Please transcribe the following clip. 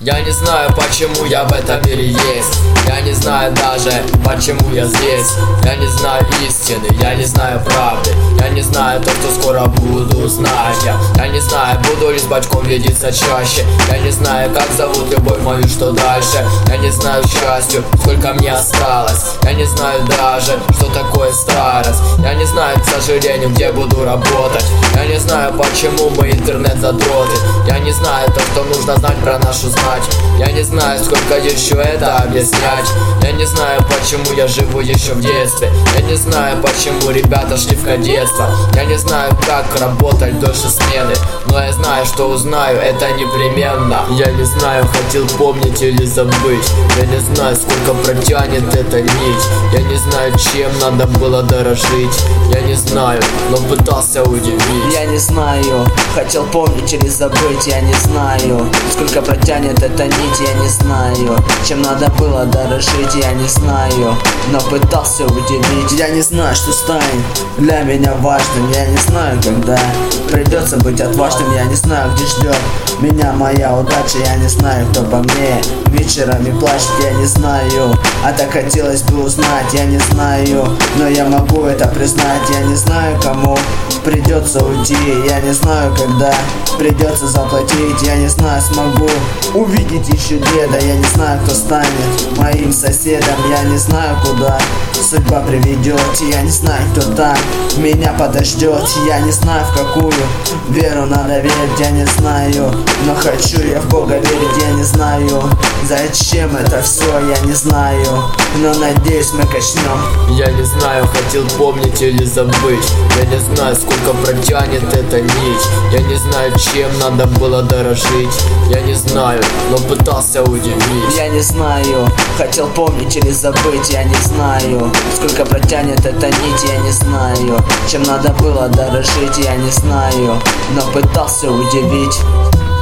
Я не знаю, почему я в этом мире есть. Я не знаю даже, почему я здесь. Я не знаю истины, я не знаю правды. Я не знаю то, что скоро буду знать. Я не знаю, буду ли с бачком видеться чаще. Я не знаю, как зовут любовь мою, что дальше. Я не знаю счастью, сколько мне осталось. Я не знаю даже, что такое старость. Я не знаю, к сожалению, где буду работать. Я не знаю, почему мы интернет-задроты. Я не знаю то, что нужно знать про нашу знать. Я не знаю, сколько еще это объяснять. Я не знаю, почему я живу еще в детстве. Я не знаю, почему ребята шли в кадетство. Я не знаю, как работать дольше смены. Но я знаю, что узнаю это непременно. Я не знаю, хотел помнить или забыть. Я не знаю, сколько протянет эта нить. Я не знаю, чем надо было дорожить. Я не знаю, но пытался удивить. Я не знаю, хотел помнить или забыть. Я не знаю, сколько протянет эта нить. Я не знаю, чем надо было дорожить. Я не знаю, но пытался удивить. Я не знаю, что станет для меня важным. Я не знаю, когда придется быть отважным. Я не знаю, где ждет меня моя удача. Я не знаю, кто по мне вечерами плачет. Я не знаю, а так хотелось бы узнать. Я не знаю, но я могу это признать. Я не знаю, кому придется уйти. Я не знаю, когда придется заплатить. Я не знаю, смогу увидеть еще деда. Я не знаю, кто станет моим соседом. Я не знаю, куда судьба приведет. Я не знаю, кто там меня подождет. Я не знаю, в какую веру надо верить. Я не знаю, но хочу я в Бога верить. Я не знаю, зачем это все. Я не знаю, но надеюсь, мы качнем. Я не знаю, хотел помнить или забыть. Я не знаю, сколько протянет эта нить. Я не знаю, чем надо было дорожить. Я не знаю, но пытался удивить. Я не знаю, хотел помнить или забыть. Я не знаю, сколько протянет эта нить. Я не знаю, чем надо было дорожить. Я не знаю, но пытался удивить.